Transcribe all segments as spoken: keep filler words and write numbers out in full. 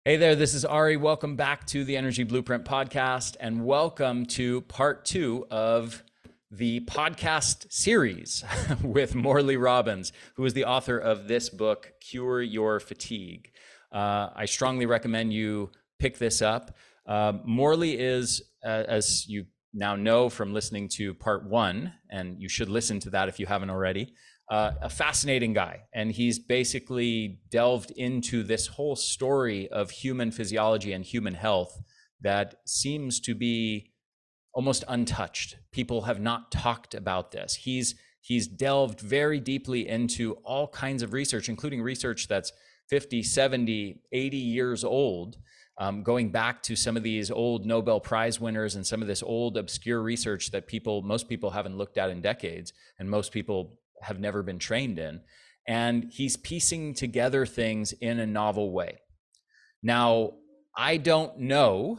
Hey there, this is Ari. Welcome back to the Energy Blueprint podcast, and welcome to part two of the podcast series with Morley Robbins, who is the author of this book, Cure Your Fatigue. Uh, I strongly recommend you pick this up. Uh, Morley is, uh, as you now know from listening to part one, and you should listen to that if you haven't already, Uh, a fascinating guy. And he's basically delved into this whole story of human physiology and human health that seems to be almost untouched. People have not talked about this. He's he's delved very deeply into all kinds of research, including research that's fifty, seventy, eighty years old, um, going back to some of these old Nobel Prize winners and some of this old obscure research that people, most people haven't looked at in decades, and most people have never been trained in. And he's piecing together things in a novel way. Now, I don't know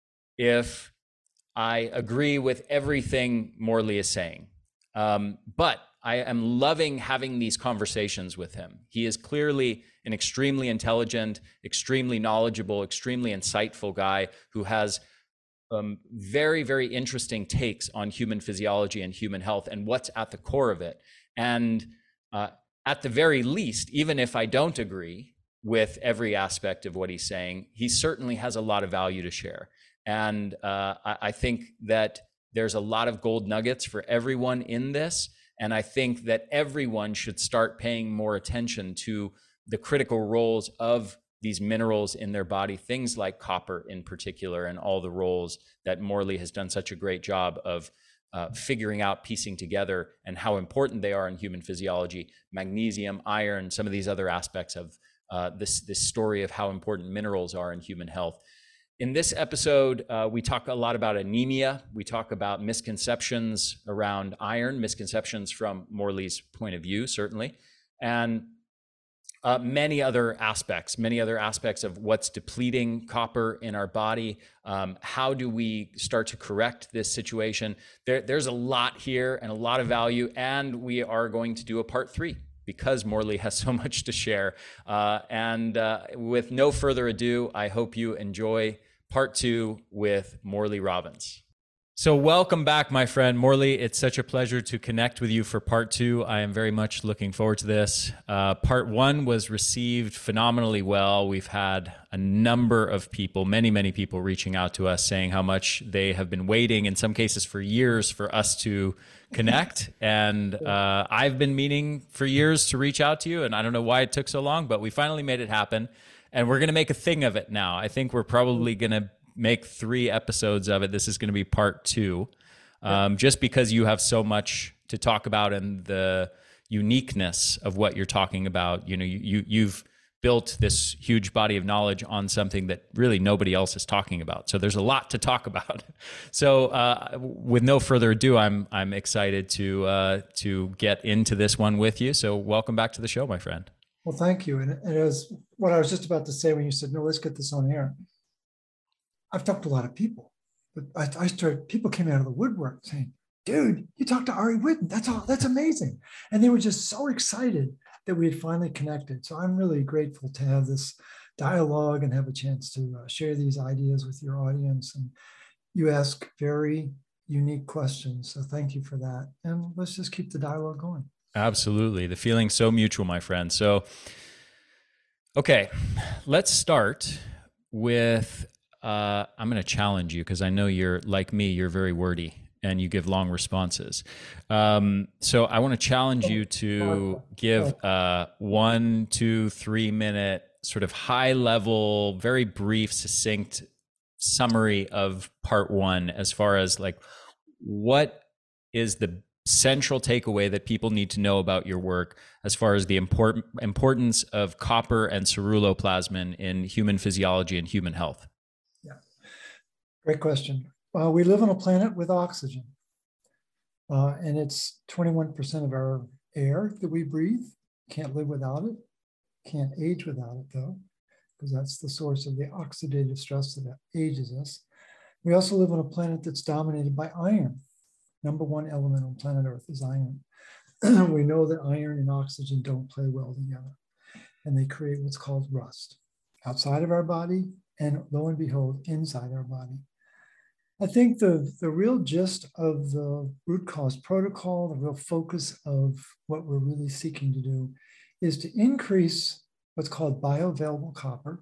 if I agree with everything Morley is saying, um, but I am loving having these conversations with him. He is clearly an extremely intelligent, extremely knowledgeable, extremely insightful guy who has um, very, very interesting takes on human physiology and human health and what's at the core of it. And uh, at the very least, even if I don't agree with every aspect of what he's saying, he certainly has a lot of value to share. And uh, I, I think that there's a lot of gold nuggets for everyone in this. And I think that everyone should start paying more attention to the critical roles of these minerals in their body, things like copper in particular, and all the roles that Morley has done such a great job of Uh, figuring out, piecing together, and how important they are in human physiology. Magnesium, iron, some of these other aspects of uh, this, this story of how important minerals are in human health. In this episode, uh, we talk a lot about anemia. We talk about misconceptions around iron, misconceptions from Morley's point of view, certainly, and Uh, many other aspects, many other aspects of what's depleting copper in our body. Um, how do we start to correct this situation? There, there's a lot here and a lot of value, and we are going to do a part three because Morley has so much to share. Uh, and uh, with no further ado, I hope you enjoy part two with Morley Robbins. So welcome back, my friend Morley. It's such a pleasure to connect with you for part two. I am very much looking forward to this. Uh, part one was received phenomenally well. We've had a number of people, many, many people reaching out to us saying how much they have been waiting, in some cases for years, for us to connect. And uh, I've been meaning for years to reach out to you, and I don't know why it took so long, but we finally made it happen. And we're going to make a thing of it now. I think we're probably going to make three episodes of it. This is going to be part two, um, yeah. just because you have so much to talk about and the uniqueness of what you're talking about. You know, you, you you've built this huge body of knowledge on something that really nobody else is talking about. So there's a lot to talk about. So uh, with no further ado, I'm I'm excited to uh, to get into this one with you. So welcome back to the show, my friend. Well, thank you. And, and it was what I was just about to say when you said, no, let's get this on air. I've talked to a lot of people, but I, I started, people came out of the woodwork saying, dude, you talked to Ari Whitten. That's all, that's amazing. And they were just so excited that we had finally connected. So I'm really grateful to have this dialogue and have a chance to uh, share these ideas with your audience. And you ask very unique questions. So thank you for that. And let's just keep the dialogue going. Absolutely. The feeling's so mutual, my friend. So, okay, let's start with Uh, I'm going to challenge you because I know you're like me, you're very wordy and you give long responses. Um, so I want to challenge you to give a one, two, three minute sort of high level, very brief, succinct summary of part one, as far as like, what is the central takeaway that people need to know about your work as far as the important importance of copper and ceruloplasmin in human physiology and human health? Great question. Uh, we live on a planet with oxygen, uh, and it's twenty-one percent of our air that we breathe. Can't live without it. Can't age without it, though, because that's the source of the oxidative stress that ages us. We also live on a planet that's dominated by iron. Number one element on planet Earth is iron. We know that iron and oxygen don't play well together, and they create what's called rust. outside of our body, and lo and behold, inside our body. I think the, the real gist of the root cause protocol, the real focus of what we're really seeking to do is to increase what's called bioavailable copper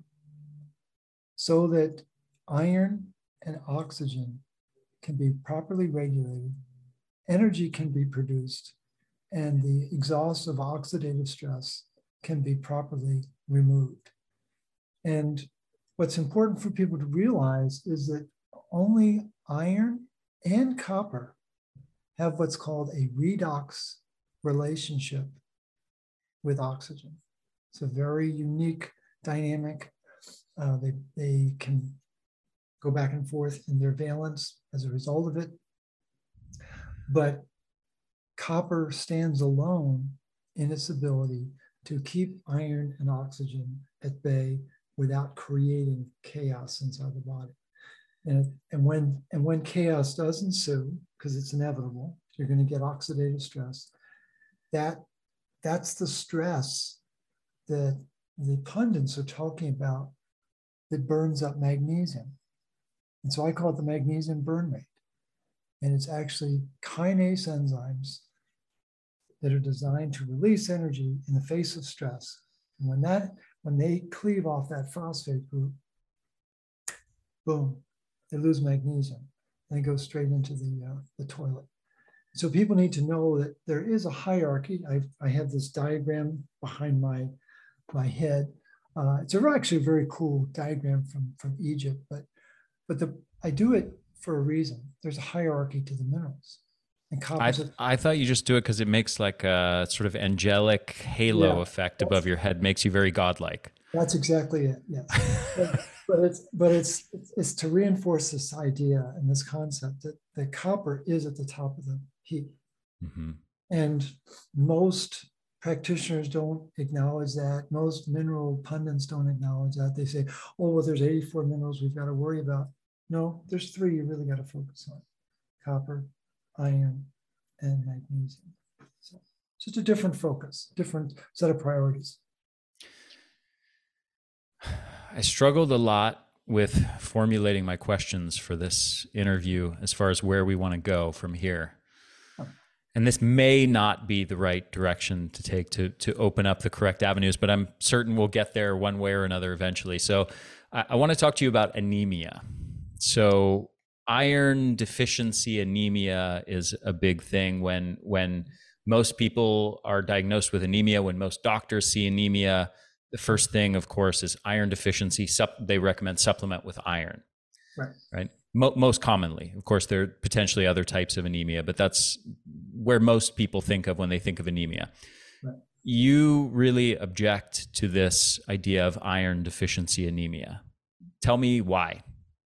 so that iron and oxygen can be properly regulated, energy can be produced, and the exhaust of oxidative stress can be properly removed. And what's important for people to realize is that only iron and copper have what's called a redox relationship with oxygen. It's a very unique dynamic. Uh, they, they can go back and forth in their valence as a result of it. But copper stands alone in its ability to keep iron and oxygen at bay without creating chaos inside the body. And, and, when, and when chaos does ensue, because it's inevitable, you're going to get oxidative stress. That, that's the stress that the pundits are talking about that burns up magnesium. And so I call it the magnesium burn rate. And it's actually kinase enzymes that are designed to release energy in the face of stress. And when that, when they cleave off that phosphate group, boom, they lose magnesium and they go straight into the, uh, the toilet. So people need to know that there is a hierarchy. I, I have this diagram behind my, my head. Uh, it's a, actually a very cool diagram from, from Egypt, but, but the, I do it for a reason. There's a hierarchy to the minerals. And I, th- I thought you just do it because it makes like a sort of angelic halo yeah, effect above your head, makes you very godlike. That's exactly it. Yes, but, but it's but it's it's to reinforce this idea and this concept that that copper is at the top of the heap, mm-hmm. and most practitioners don't acknowledge that. Most mineral pundits don't acknowledge that. They say, "Oh, well, there's eighty-four minerals we've got to worry about." No, there's three you really got to focus on: copper, iron, and magnesium. So just a different focus, different set of priorities. I struggled a lot with formulating my questions for this interview as far as where we want to go from here. And this may not be the right direction to take to, to open up the correct avenues, but I'm certain we'll get there one way or another eventually. So I, I want to talk to you about anemia. So iron deficiency anemia is a big thing when, when most people are diagnosed with anemia, when most doctors see anemia. The first thing, of course, is iron deficiency. Sup- they recommend supplement with iron, right? Right. Mo- most commonly, of course, there are potentially other types of anemia, but that's where most people think of when they think of anemia. Right. You really object to this idea of iron deficiency anemia. Tell me why.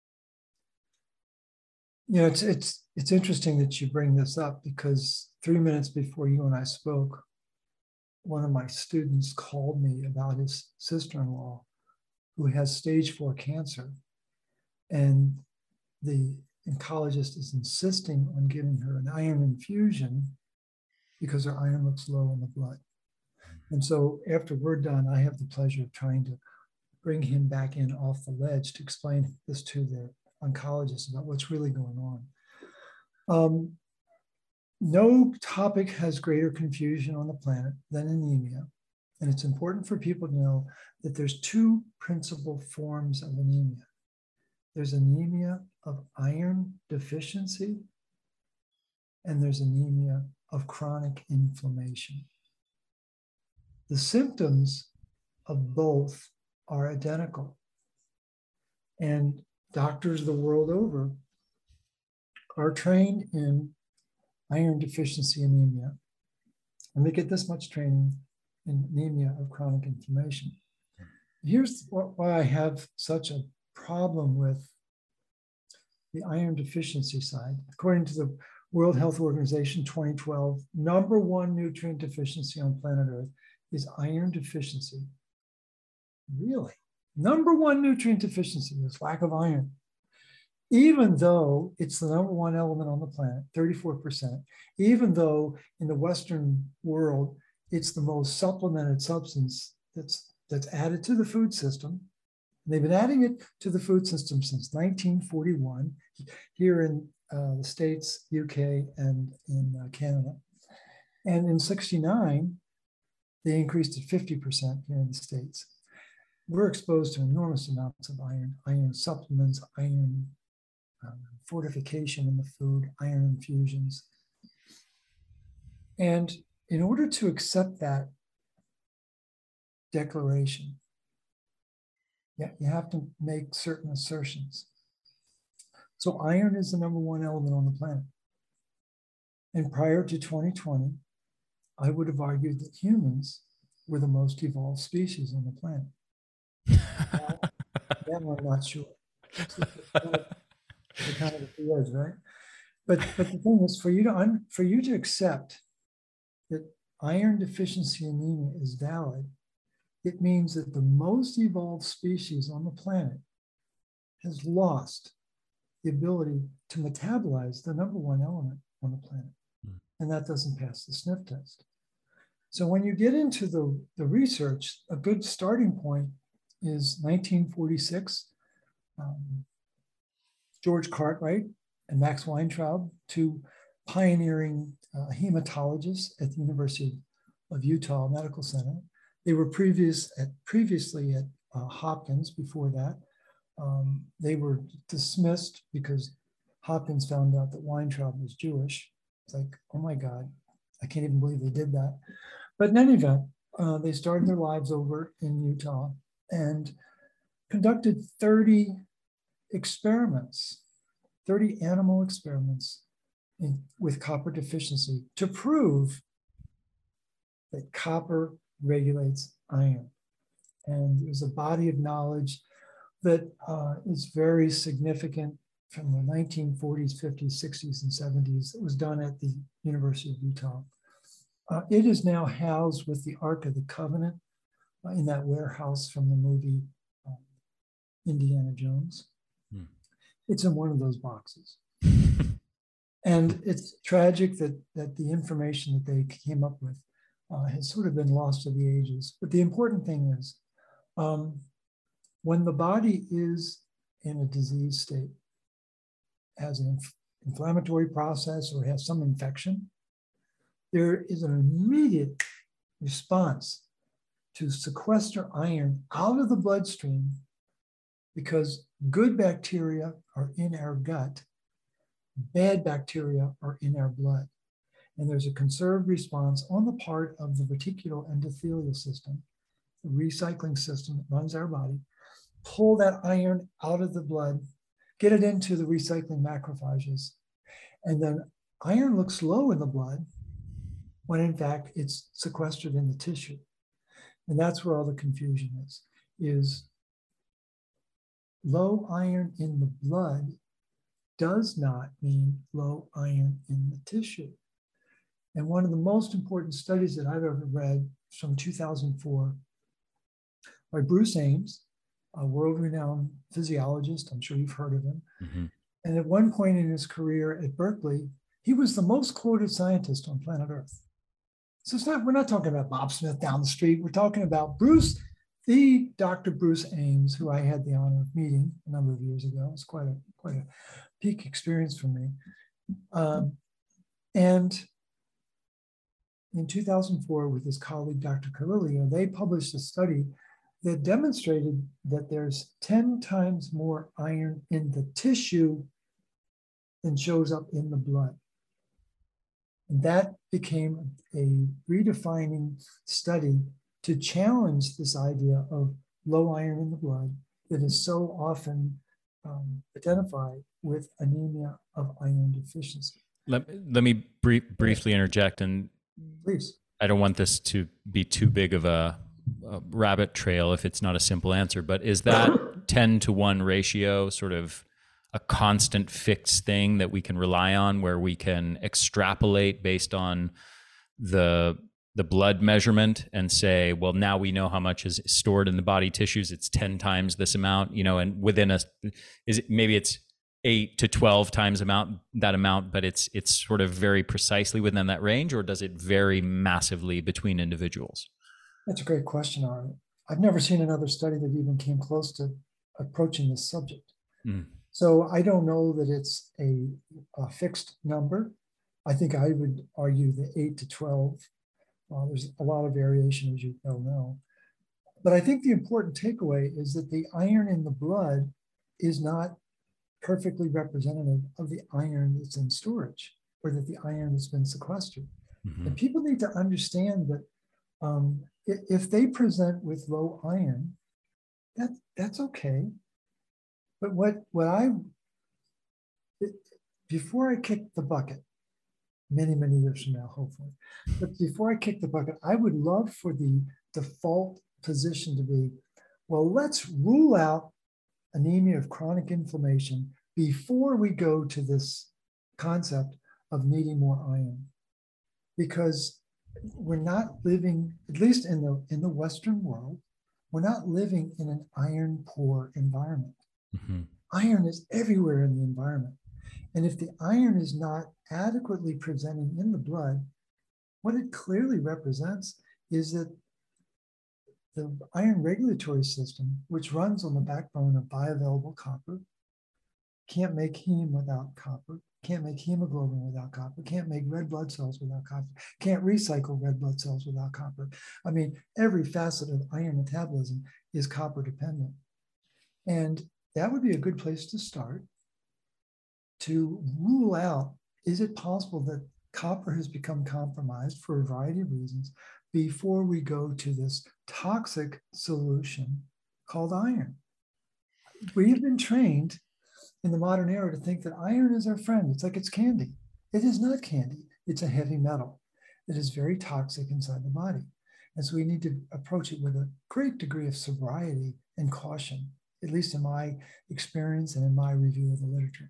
You know, it's it's it's interesting that you bring this up because three minutes before you and I spoke, one of my students called me about his sister-in-law who has stage four cancer. And the oncologist is insisting on giving her an iron infusion because her iron looks low in the blood. And so after we're done, I have the pleasure of trying to bring him back in off the ledge to explain this to the oncologist about what's really going on. Um, No topic has greater confusion on the planet than anemia. And it's important for people to know that there's two principal forms of anemia. There's anemia of iron deficiency, and there's anemia of chronic inflammation. The symptoms of both are identical. And doctors the world over are trained in iron deficiency anemia, and they get this much training in anemia of chronic inflammation. Here's why I have such a problem with the iron deficiency side. According to the World Health Organization twenty twelve, number one nutrient deficiency on planet Earth is iron deficiency. Really? Number one nutrient deficiency is lack of iron. Even though it's the number one element on the planet, thirty-four percent, even though in the Western world, it's the most supplemented substance that's, that's added to the food system, And they've been adding it to the food system since nineteen forty-one here in uh, the States, U K, and in uh, Canada. And in sixty-nine, they increased it fifty percent here in the States. We're exposed to enormous amounts of iron, iron supplements, iron um, fortification in the food, iron infusions. And in order to accept that declaration, yeah, you have to make certain assertions. So iron is the number one element on the planet. And prior to twenty twenty, I would have argued that humans were the most evolved species on the planet. Now, now I'm not sure. So kind of, kind of at the edge, right? But but the thing is, for you to un, for you to accept that iron deficiency anemia is valid, it means that the most evolved species on the planet has lost the ability to metabolize the number one element on the planet. Mm. And that doesn't pass the sniff test. So when you get into the, the research, a good starting point is nineteen forty-six. Um, George Cartwright and Max Weintraub, two pioneering uh, hematologists at the University of Utah Medical Center. They were previous at, previously at uh, Hopkins before that. Um, they were dismissed because Hopkins found out that Weintraub was Jewish. It's like, oh my God, I can't even believe they did that. But in any event, uh, they started their lives over in Utah and conducted thirty experiments, thirty animal experiments in, with copper deficiency to prove that copper regulates iron. And there's a body of knowledge that uh, is very significant from the nineteen forties, fifties, sixties, and seventies. It was done at the University of Utah. Uh, it is now housed with the Ark of the Covenant uh, in that warehouse from the movie um, Indiana Jones. Hmm. It's in one of those boxes. And it's tragic that, that the information that they came up with uh, has sort of been lost to the ages. But the important thing is, um, when the body is in a disease state, has an inf- inflammatory process or has some infection, there is an immediate response to sequester iron out of the bloodstream because good bacteria are in our gut, bad bacteria are in our blood. And there's a conserved response on the part of the reticular endothelial system, the recycling system that runs our body, pull that iron out of the blood, get it into the recycling macrophages. And then iron looks low in the blood when in fact it's sequestered in the tissue. And that's where all the confusion is, is low iron in the blood does not mean low iron in the tissue. And one of the most important studies that I've ever read from two thousand four by Bruce Ames, a world-renowned physiologist. I'm sure you've heard of him. Mm-hmm. And at one point in his career at Berkeley, he was the most quoted scientist on planet Earth. So it's not, we're not talking about Bob Smith down the street. We're talking about Bruce, the Doctor Bruce Ames, who I had the honor of meeting a number of years ago. It was quite a quite a peak experience for me. Um, and in two thousand four, with his colleague, Doctor Carlillo, they published a study that demonstrated that there's ten times more iron in the tissue than shows up in the blood. And that became a redefining study to challenge this idea of low iron in the blood that is so often um, identified with anemia of iron deficiency. Let, let me brief, briefly interject, and please. I don't want this to be too big of a, a rabbit trail if it's not a simple answer, but is that ten to one ratio sort of a constant fixed thing that we can rely on, where we can extrapolate based on the the blood measurement and say, well, now we know how much is stored in the body tissues. It's ten times this amount, you know, and within a, is it, maybe it's eight to twelve times amount, that amount, but it's, it's sort of very precisely within that range, or does it vary massively between individuals? That's a great question, Ari. I've never seen another study that even came close to approaching this subject. Mm. So I don't know that it's a, a fixed number. I think I would argue the eight to twelve. Uh, there's a lot of variation, as you well know. But I think the important takeaway is that the iron in the blood is not perfectly representative of the iron that's in storage, or that the iron that's been sequestered. Mm-hmm. And people need to understand that um, if they present with low iron, that, that's okay. But what, what I, before I kick the bucket, many, many years from now, hopefully, but before I kick the bucket, I would love for the default position to be, well, let's rule out anemia of chronic inflammation before we go to this concept of needing more iron. Because we're not living, at least in the, in the Western world, we're not living in an iron poor environment. Mm-hmm. Iron is everywhere in the environment. And if the iron is not adequately presenting in the blood, what it clearly represents is that the iron regulatory system, which runs on the backbone of bioavailable copper, can't make heme without copper, can't make hemoglobin without copper, can't make red blood cells without copper, can't recycle red blood cells without copper. I mean, every facet of iron metabolism is copper dependent. And that would be a good place to start, to rule out, is it possible that copper has become compromised for a variety of reasons before we go to this toxic solution called iron? We have been trained in the modern era to think that iron is our friend. It's like it's candy. It is not candy. It's a heavy metal that is very toxic inside the body. And so we need to approach it with a great degree of sobriety and caution, at least in my experience and in my review of the literature.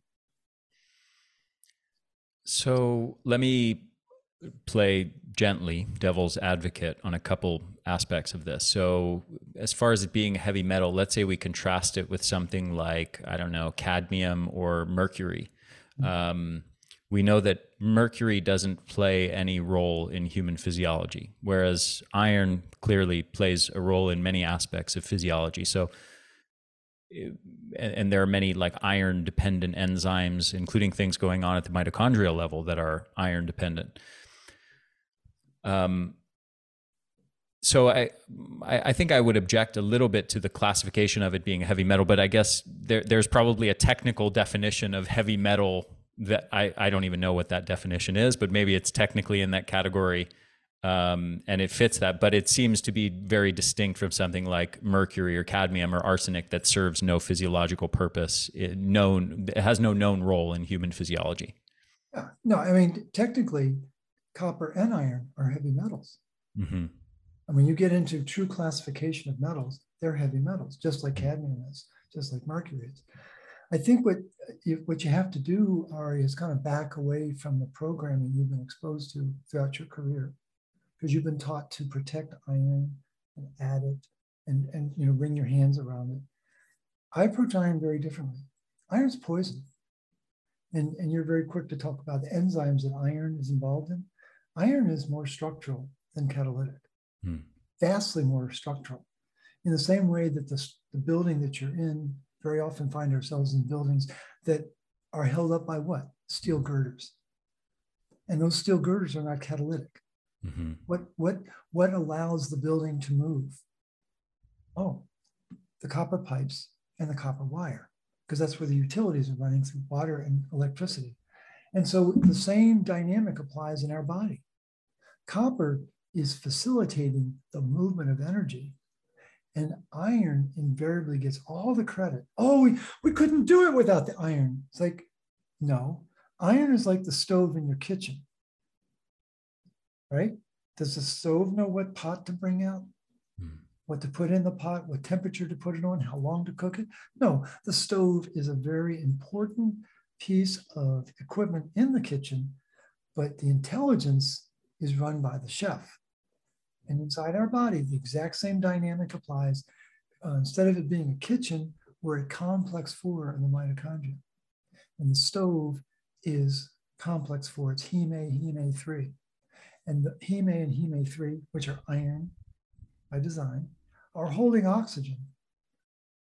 So let me play gently devil's advocate on a couple aspects of this. So as far as it being a heavy metal, let's say we contrast it with something like, I don't know, cadmium or mercury. Mm-hmm. Um, we know that mercury doesn't play any role in human physiology, whereas iron clearly plays a role in many aspects of physiology. So and there are many like iron dependent enzymes, including things going on at the mitochondrial level that are iron dependent. Um, so I, I think I would object a little bit to the classification of it being a heavy metal, but I guess there, there's probably a technical definition of heavy metal that I, I don't even know what that definition is, but maybe it's technically in that category. Um, and it fits that, but it seems to be very distinct from something like mercury or cadmium or arsenic that serves no physiological purpose. It known, it has no known role in human physiology. Yeah, no, I mean, technically, copper and iron are heavy metals. Mm-hmm. And when you get into true classification of metals, they're heavy metals, just like cadmium is, just like mercury is. I think what you, what you have to do, Ari, is kind of back away from the programming you've been exposed to throughout your career, because you've been taught to protect iron and add it and, and you know, wring your hands around it. I approach iron very differently. Iron's poison. And, and you're very quick to talk about the enzymes that iron is involved in. Iron is more structural than catalytic, hmm. vastly more structural. In the same way that the, the building that you're in, very often find ourselves in buildings that are held up by what? Steel girders. And those steel girders are not catalytic. Mm-hmm. What, what, what allows the building to move? Oh, the copper pipes and the copper wire, because that's where the utilities are running through water and electricity. And so the same dynamic applies in our body. Copper is facilitating the movement of energy, and iron invariably gets all the credit. Oh, we, we couldn't do it without the iron. It's like, no, iron is like the stove in your kitchen. Right? Does the stove know what pot to bring out? Mm. What to put in the pot, what temperature to put it on, how long to cook it? No, the stove is a very important piece of equipment in the kitchen, but the intelligence is run by the chef. And inside our body, the exact same dynamic applies. Uh, instead of it being a kitchen, we're at complex four in the mitochondria. And the stove is complex four, it's heme A, heme A three. And the heme A and heme A three, which are iron by design, are holding oxygen.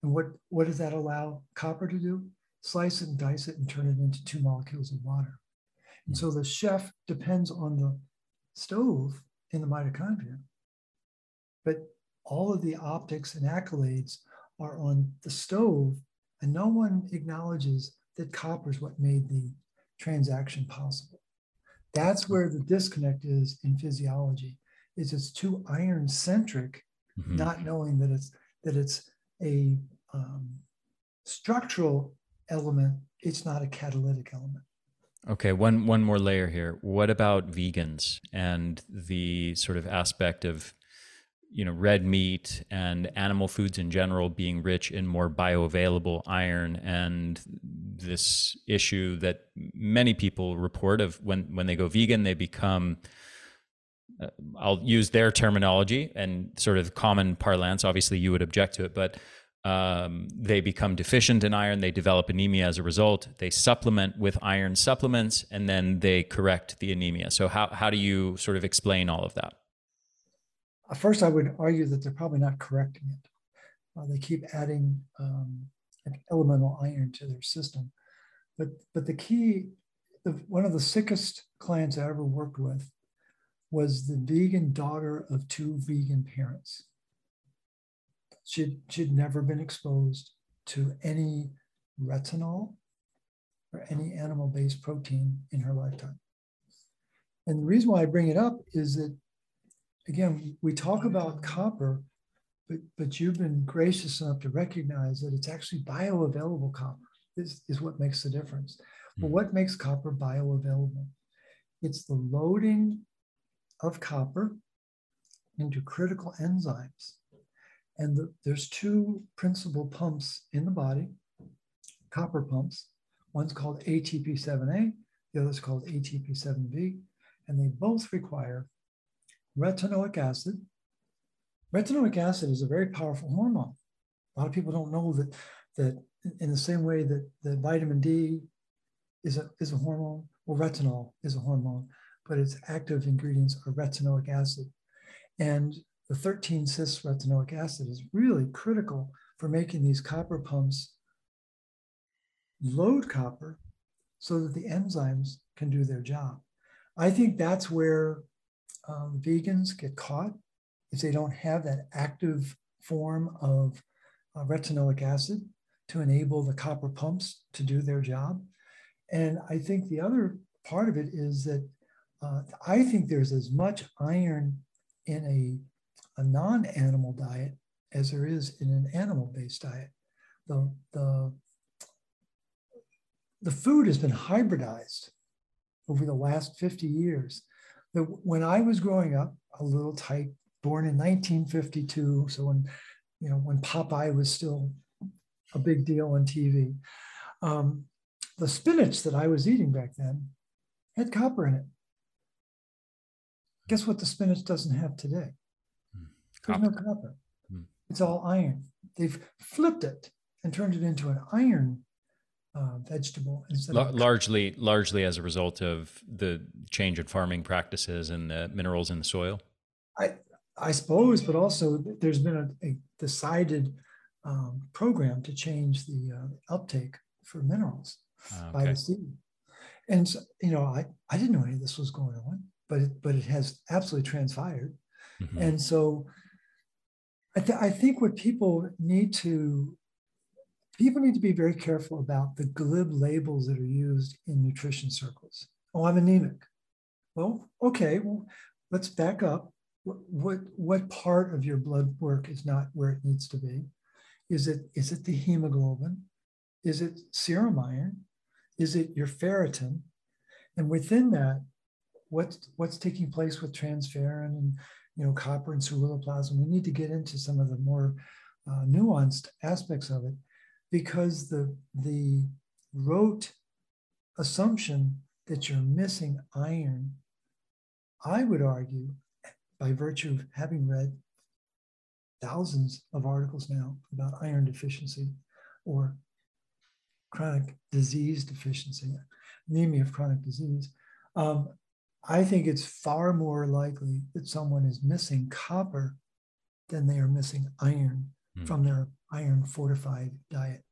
And what, what does that allow copper to do? Slice it and dice it and turn it into two molecules of water. And so the chef depends on the stove in the mitochondria, but all of the optics and accolades are on the stove, and no one acknowledges that copper is what made the transaction possible. That's where the disconnect is in physiology, is it's too iron centric, mm-hmm. not knowing that it's that it's a um, structural element, it's not a catalytic element. Okay, one one more layer here. What about vegans and the sort of aspect of, you know, red meat and animal foods in general being rich in more bioavailable iron, and this issue that many people report of when, when they go vegan, they become, uh, I'll use their terminology and sort of common parlance, obviously you would object to it, but um, they become deficient in iron, they develop anemia as a result, they supplement with iron supplements, and then they correct the anemia. So how, how do you sort of explain all of that? First, I would argue that they're probably not correcting it. Uh, they keep adding um, elemental iron to their system. But, but the key, the, one of the sickest clients I ever worked with was the vegan daughter of two vegan parents. She'd, she'd never been exposed to any retinol or any animal-based protein in her lifetime. And the reason why I bring it up is that, again, we talk about copper, but, but you've been gracious enough to recognize that it's actually bioavailable copper is, is what makes the difference. Well, what makes copper bioavailable? It's the loading of copper into critical enzymes. And the, there's two principal pumps in the body, copper pumps. One's called A T P seven A, the other's called A T P seven B, and they both require retinoic acid. Retinoic acid is a very powerful hormone. A lot of people don't know that, that in the same way that, that vitamin D is a, is a hormone, well, retinol is a hormone, but its active ingredients are retinoic acid. And the thirteen cis retinoic acid is really critical for making these copper pumps load copper so that the enzymes can do their job. I think that's where um, vegans get caught, is they don't have that active form of uh, retinoic acid to enable the copper pumps to do their job. And I think the other part of it is that uh, I think there's as much iron in a, a non-animal diet as there is in an animal-based diet. The, the, the food has been hybridized over the last fifty years. The, when I was growing up, a little tyke, born in nineteen fifty-two, so when, you know, when Popeye was still a big deal on T V, um, the spinach that I was eating back then had copper in it. Guess what the spinach doesn't have today? There's no copper. Hmm. It's all iron. They've flipped it and turned it into an iron uh, vegetable instead L- of largely, largely as a result of the change in farming practices and the minerals in the soil. I, I suppose, but also there's been a, a decided um, program to change the uh, uptake for minerals okay. by the seed. And so, you know, I, I didn't know any of this was going on, but it, but it has absolutely transpired. Mm-hmm. And so I, th- I think what people need to, people need to be very careful about the glib labels that are used in nutrition circles. Oh, I'm anemic. Well, okay, well, let's back up. What, what, what part of your blood work is not where it needs to be? Is it, is it the hemoglobin? Is it serum iron? Is it your ferritin? And within that, what's, what's taking place with transferrin and, you know, copper and ceruloplasmin? We need to get into some of the more uh, nuanced aspects of it, because the, the rote assumption that you're missing iron, I would argue, by virtue of having read thousands of articles now about iron deficiency or chronic disease deficiency, anemia of chronic disease, um, I think it's far more likely that someone is missing copper than they are missing iron Mm. from their iron fortified diet.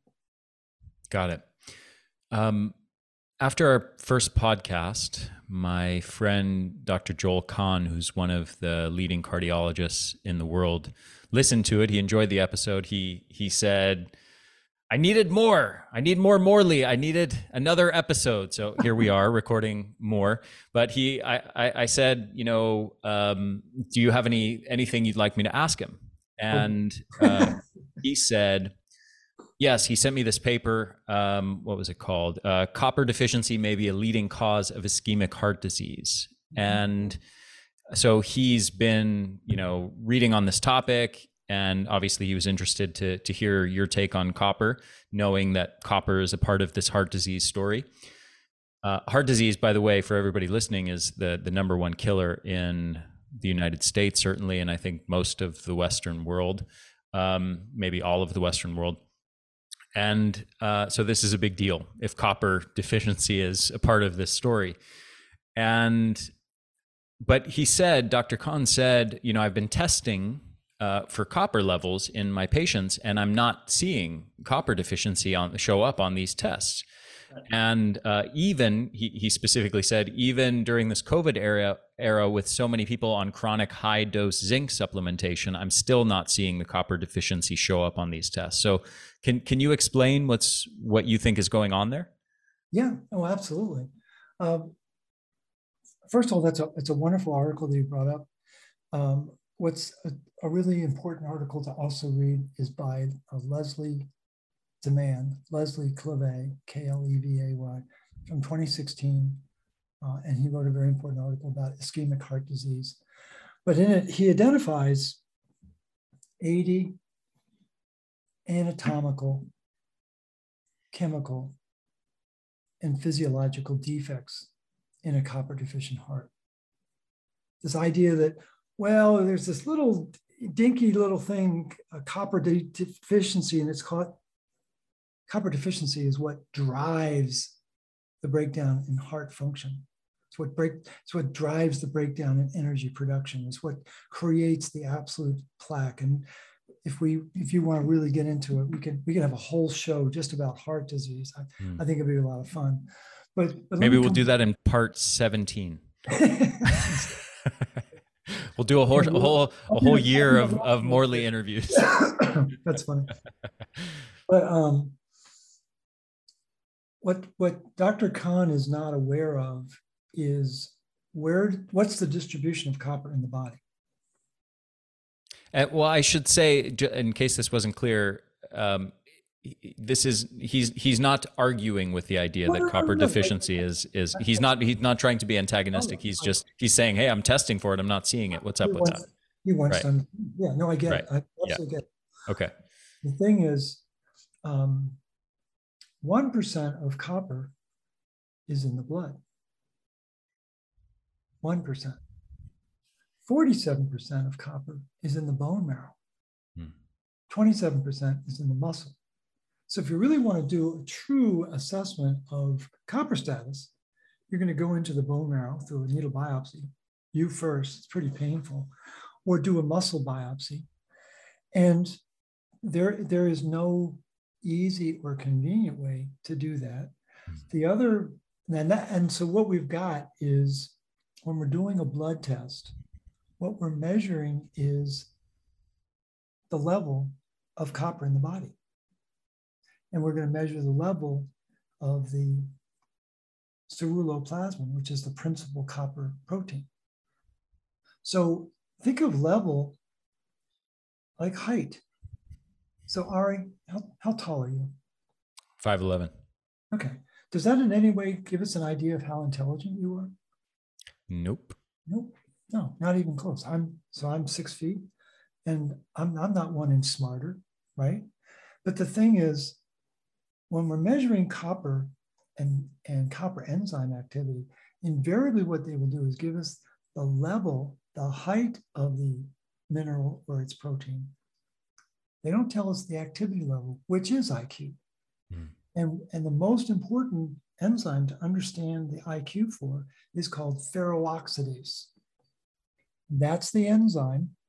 Got it. Um, after our first podcast, my friend, Doctor Joel Kahn, who's one of the leading cardiologists in the world, listened to it. He enjoyed the episode. He, he said, I needed more. I need more Morley. I needed another episode. So here we are recording more. But he, I, I, I said, you know, um, do you have any anything you'd like me to ask him? And uh, he said, yes. He sent me this paper. Um, what was it called? Uh, Copper deficiency may be a leading cause of ischemic heart disease. And so he's been, you know, reading on this topic. And obviously he was interested to, to hear your take on copper, knowing that copper is a part of this heart disease story. Uh, heart disease, by the way, for everybody listening, is the, the number one killer in the United States, certainly, and I think most of the Western world, um, maybe all of the Western world. And uh, so this is a big deal if copper deficiency is a part of this story. And, but he said, Doctor Kahn said, you know, I've been testing Uh, for copper levels in my patients, and I'm not seeing copper deficiency on show up on these tests. And uh, even he, he specifically said, even during this COVID era era with so many people on chronic high dose zinc supplementation, I'm still not seeing the copper deficiency show up on these tests. So, can can you explain what's what you think is going on there? Yeah, oh, absolutely. Um, first of all, that's a it's a wonderful article that you brought up. Um, what's a, a really important article to also read is by uh, Leslie Demand, Leslie Clevay, K L E V A Y, from twenty sixteen. Uh, and he wrote a very important article about ischemic heart disease. But in it, he identifies eighty anatomical, chemical, and physiological defects in a copper deficient heart. This idea that, well, there's this little dinky little thing, a copper de- deficiency, and it's called copper deficiency is what drives the breakdown in heart function. It's what break. It's what drives the breakdown in energy production. It's what creates the absolute plaque. And if we, if you want to really get into it, we can we can have a whole show just about heart disease. I, mm. I think it'd be a lot of fun. But, but maybe we'll do that in part seventeen. We'll do a whole a whole a whole year of, of Morley interviews. That's funny. But um, what what Doctor Kahn is not aware of is where what's the distribution of copper in the body. Uh, well, I should say, in case this wasn't clear, um, this is he's he's not arguing with the idea that copper deficiency is is he's not he's not trying to be antagonistic. He's just he's saying, hey, I'm testing for it. I'm not seeing it. What's up with that? He wants to. Yeah, no, I get it. I absolutely get it. Okay. The thing is, um, one percent of copper is in the blood. One percent. Forty-seven percent of copper is in the bone marrow. Hmm. Twenty-seven percent is in the muscle. So if you really want to do a true assessment of copper status, you're going to go into the bone marrow through a needle biopsy. You first, it's pretty painful, or do a muscle biopsy. And there, there is no easy or convenient way to do that. The other, and, that, and so what we've got is when we're doing a blood test, what we're measuring is the level of copper in the body. And we're going to measure the level of the ceruloplasmin, which is the principal copper protein. So think of level like height. So Ari, how, how tall are you? five eleven. Okay. Does that in any way give us an idea of how intelligent you are? Nope. Nope. No, not even close. I'm so I'm six feet and I'm, I'm not one inch smarter, right? But the thing is, when we're measuring copper and, and copper enzyme activity, invariably what they will do is give us the level, the height of the mineral or its protein. They don't tell us the activity level, which is I Q. Mm. And, and the most important enzyme to understand the I Q for is called ferroxidase. That's the enzyme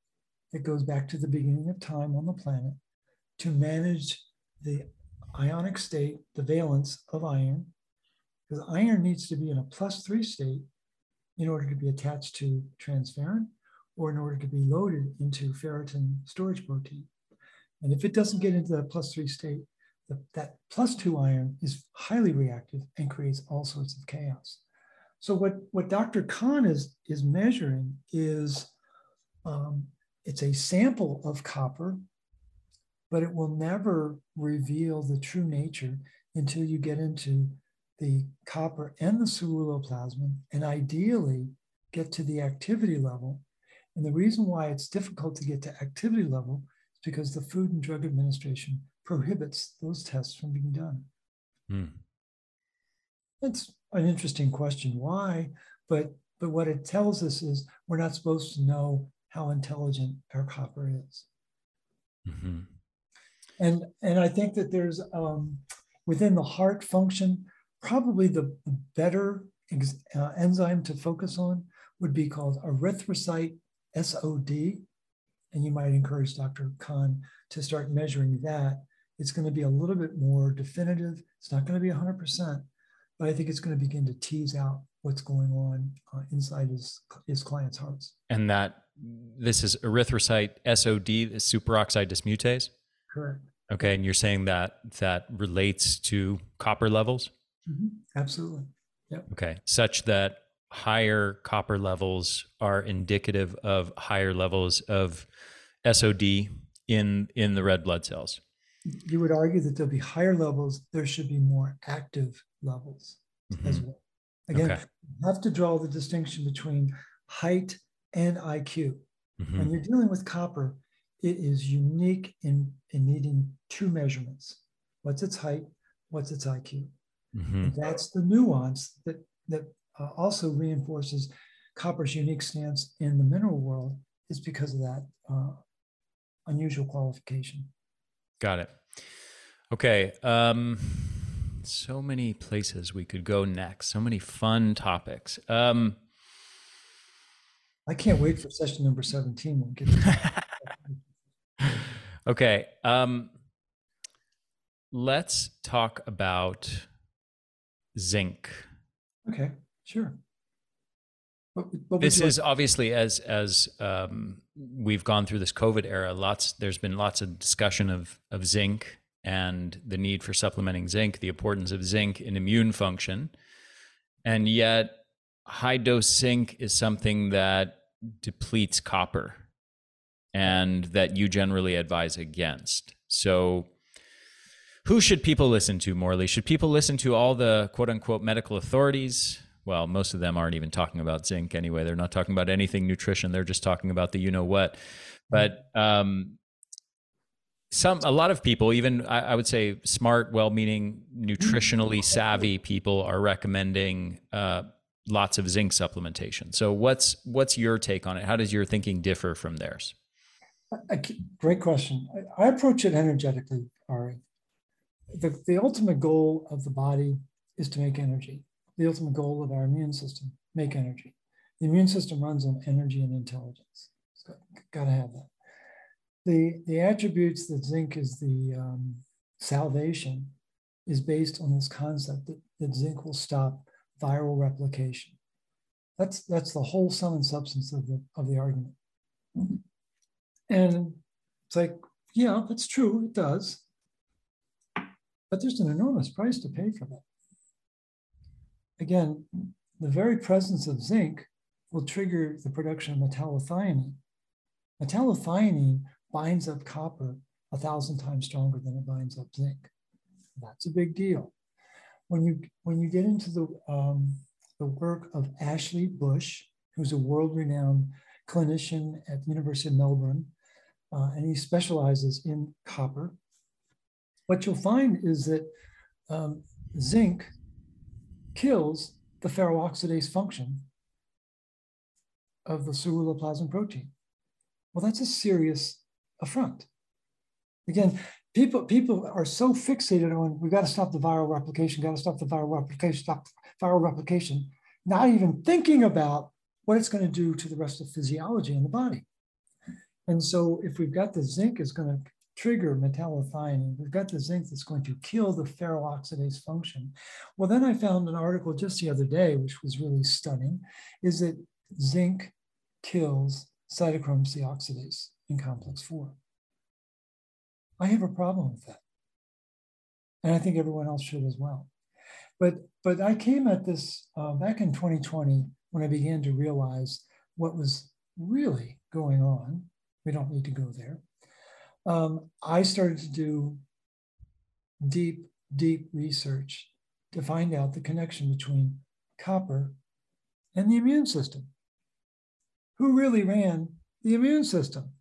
that goes back to the beginning of time on the planet to manage the ionic state, the valence of iron, because iron needs to be in a plus three state in order to be attached to transferrin or in order to be loaded into ferritin storage protein. And if it doesn't get into that plus three state, the, that plus two iron is highly reactive and creates all sorts of chaos. So what, what Doctor Kahn is, is measuring is, um, it's a sample of copper, but it will never reveal the true nature until you get into the copper and the ceruloplasmin, and ideally get to the activity level. And the reason why it's difficult to get to activity level is because the Food and Drug Administration prohibits those tests from being done. Hmm. It's an interesting question why, but, but what it tells us is we're not supposed to know how intelligent our copper is. Mm-hmm. And, and I think that there's, um, within the heart function, probably the better uh, enzyme to focus on would be called erythrocyte S O D. And you might encourage Doctor Kahn to start measuring that. It's going to be a little bit more definitive. It's not going to be one hundred percent, but I think it's going to begin to tease out what's going on uh, inside his, his clients' hearts. And that this is erythrocyte S O D, the superoxide dismutase? Correct. Okay, and you're saying that that relates to copper levels? Mm-hmm. Absolutely. Yep. Okay, such that higher copper levels are indicative of higher levels of S O D in, in the red blood cells. You would argue that there'll be higher levels. There should be more active levels mm-hmm. as well. Again, okay. You have to draw the distinction between height and I Q. Mm-hmm. When you're dealing with copper, it is unique in, in needing two measurements. What's its height? What's its I Q? Mm-hmm. And that's the nuance that, that uh, also reinforces copper's unique stance in the mineral world, is because of that uh, unusual qualification. Got it. Okay. Um, so many places we could go next. So many fun topics. Um, I can't wait for session number seventeen. We'll get to okay. Um, let's talk about zinc. Okay, sure. What, what this is like? obviously, as as um, we've gone through this COVID era, lots there's been lots of discussion of of zinc and the need for supplementing zinc, the importance of zinc in immune function, and yet high dose zinc is something that depletes copper, and that you generally advise against. So who should people listen to, Morley? Should people listen to all the quote unquote medical authorities? Well, most of them aren't even talking about zinc anyway. They're not talking about anything nutrition. They're just talking about the you know what. But um, some, a lot of people, even I, I would say smart, well-meaning, nutritionally savvy people are recommending uh, lots of zinc supplementation. So what's what's your take on it? How does your thinking differ from theirs? A great question. I, I approach it energetically, Ari. The, the ultimate goal of the body is to make energy. The ultimate goal of our immune system, make energy. The immune system runs on energy and intelligence. It's got, got to have that. The, the attributes that zinc is the um, salvation is based on this concept that, that zinc will stop viral replication. That's, that's the whole sum and substance of the, of the argument. And it's like, yeah, that's true, it does. But there's an enormous price to pay for that. Again, the very presence of zinc will trigger the production of metallothionein. Metallothionein binds up copper a thousand times stronger than it binds up zinc. That's a big deal. When you, when you get into the, um, the work of Ashley Bush, who's a world-renowned clinician at the University of Melbourne, uh, and he specializes in copper, what you'll find is that um, zinc kills the ferroxidase function of the ceruloplasmin protein. Well, that's a serious affront. Again, people, people are so fixated on, we've got to stop the viral replication, got to stop the viral replication, stop viral replication, not even thinking about what it's going to do to the rest of physiology in the body. And so if we've got the zinc is going to trigger metallothionein, we've got the zinc that's going to kill the ferroxidase function. Well, then I found an article just the other day, which was really stunning, is that zinc kills cytochrome C oxidase in complex four. I have a problem with that. And I think everyone else should as well. But, but I came at this uh, back in twenty twenty when I began to realize what was really going on. We don't need to go there. Um, I started to do deep, deep research to find out the connection between copper and the immune system. Who really ran the immune system?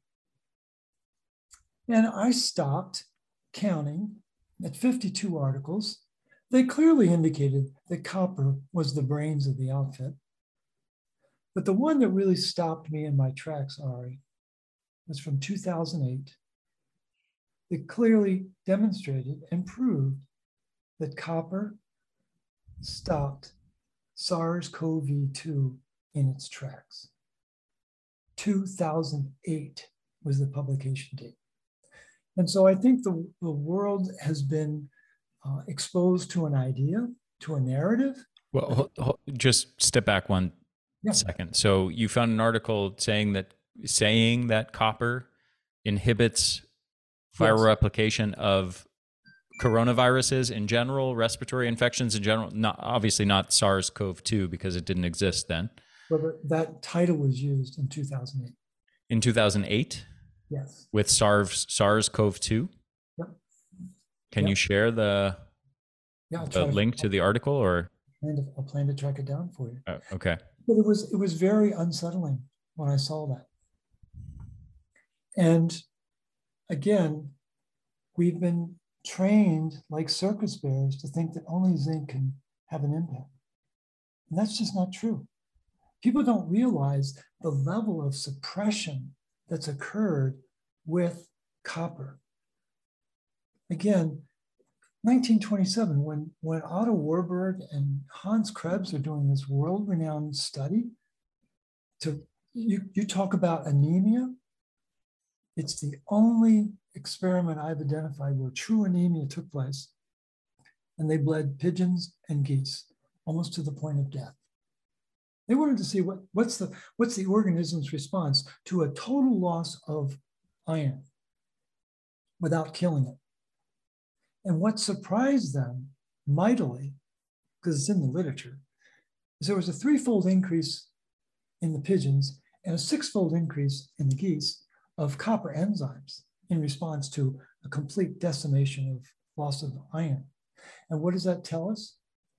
And I stopped counting at fifty-two articles. They clearly indicated that copper was the brains of the outfit. But the one that really stopped me in my tracks, Ari, was from two thousand eight. It clearly demonstrated and proved that copper stopped SARS-C o V two in its tracks. two thousand eight was the publication date. And so I think the, the world has been uh, exposed to an idea, to a narrative. Well, hold, hold, just step back one yeah. second. So you found an article saying that saying that copper inhibits viral yes. replication of coronaviruses in general, respiratory infections in general, not obviously not SARS-C o V two because it didn't exist then. Well, that title was used in two thousand eight. In two thousand eight? Yes. With SARS, SARS-C o V two? Yep. Can yep. you share the, yeah, the link to, to the article or? I'll plan to track it down for you. Oh, okay. But it was, it was very unsettling when I saw that. And again, we've been trained like circus bears to think that only zinc can have an impact. And that's just not true. People don't realize the level of suppression that's occurred with copper. Again, nineteen twenty-seven, when, when Otto Warburg and Hans Krebs are doing this world-renowned study, to you, you talk about anemia, it's the only experiment I've identified where true anemia took place, and they bled pigeons and geese almost to the point of death. They wanted to see what, what's, the, what's the organism's response to a total loss of iron without killing it. And what surprised them mightily, because it's in the literature, is there was a threefold increase in the pigeons and a sixfold increase in the geese of copper enzymes in response to a complete decimation of loss of iron. And what does that tell us?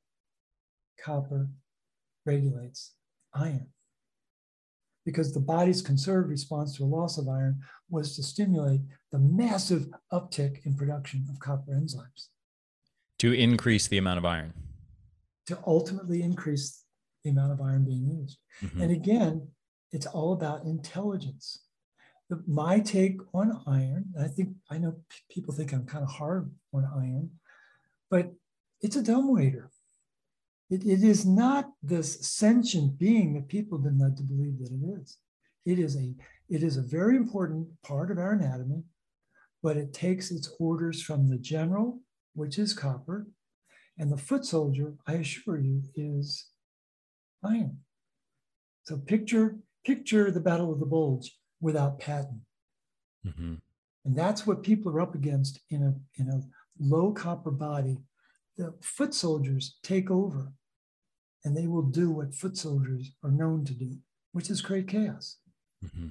Copper regulates iron, because the body's conserved response to a loss of iron was to stimulate the massive uptick in production of copper enzymes. To increase the amount of iron. To ultimately increase the amount of iron being used. Mm-hmm. And again, it's all about intelligence. The, my take on iron, and I think, I know p- people think I'm kind of hard on iron, but it's a dumbwaiter. It, it is not this sentient being that people have been led to believe that it is. It is a, it is a very important part of our anatomy, but it takes its orders from the general, which is copper, and the foot soldier, I assure you, is iron. So picture, picture the Battle of the Bulge without Patton. Mm-hmm. And that's what people are up against in a, in a low copper body. The foot soldiers take over, and they will do what foot soldiers are known to do, which is create chaos. Mm-hmm.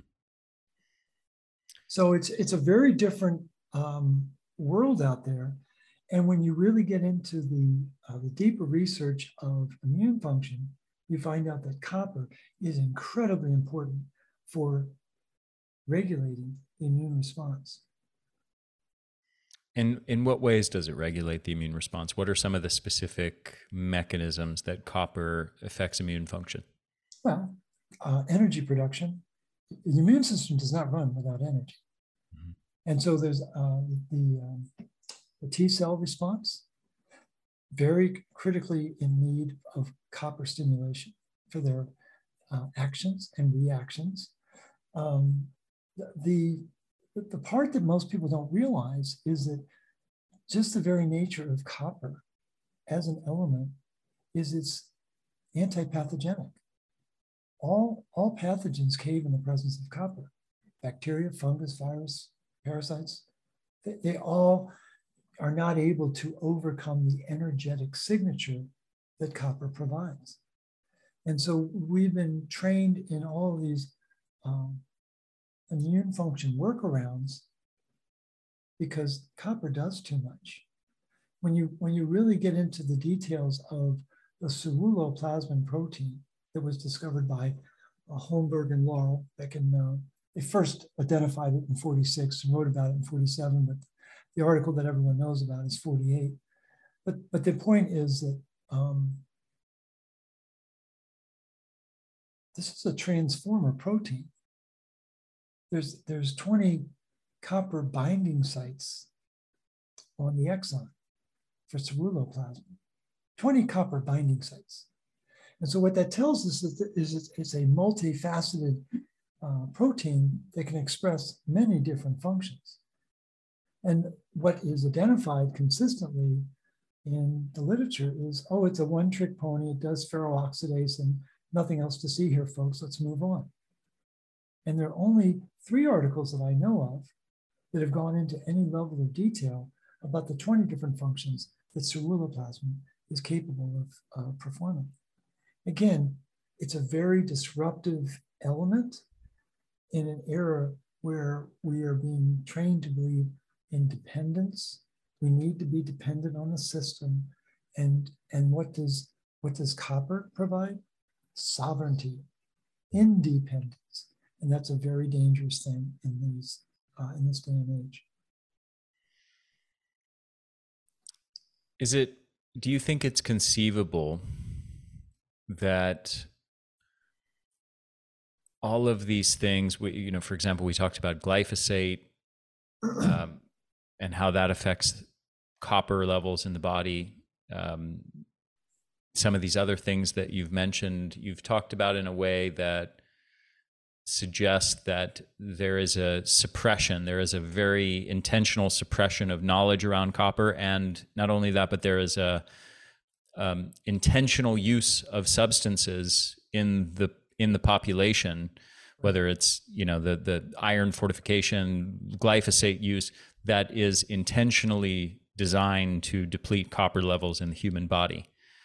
So it's it's a very different um, world out there. And when you really get into the, uh, the deeper research of immune function, you find out that copper is incredibly important for regulating the immune response. In, in what ways does it regulate the immune response? What are some of the specific mechanisms that copper affects immune function? Well, uh, energy production. The immune system does not run without energy. Mm-hmm. And so there's uh, the, um, the T cell response, very critically in need of copper stimulation for their uh, actions and reactions. Um, the, the part that most people don't realize is that just the very nature of copper as an element is it's anti-pathogenic. All, all pathogens cave in the presence of copper. Bacteria, fungus, virus, parasites, they, they all are not able to overcome the energetic signature that copper provides. And so we've been trained in all of these um, immune function workarounds because copper does too much. When you, when you really get into the details of the ceruloplasmin protein that was discovered by uh, Holmberg and Laurel back in, uh, they first identified it in forty-six and wrote about it in forty-seven, but the article that everyone knows about is forty-eight. But, but the point is that um, this is a transformer protein. There's, there's twenty copper binding sites on the exon for ceruloplasmin, twenty copper binding sites. And so what that tells us is, that is it's a multifaceted uh, protein that can express many different functions. And what is identified consistently in the literature is, oh, it's a one-trick pony, it does ferroxidase, and nothing else to see here, folks, let's move on. And there are only three articles that I know of that have gone into any level of detail about the twenty different functions that ceruloplasmin is capable of uh, performing. Again, it's a very disruptive element in an era where we are being trained to believe in dependence. We need to be dependent on the system. And, and what does, what does copper provide? Sovereignty, independence. And that's a very dangerous thing in, these, uh, in this day and age. Is it, do you think it's conceivable that all of these things, we, you know, for example, we talked about glyphosate um, and how that affects copper levels in the body. Um, some of these other things that you've mentioned, you've talked about in a way that suggests that there is a suppression, there is a very intentional suppression of knowledge around copper. And not only that, but there is a um, intentional use of substances in the in the population, whether it's, you know, the the iron fortification, glyphosate use, that is intentionally designed to deplete copper levels in the human body.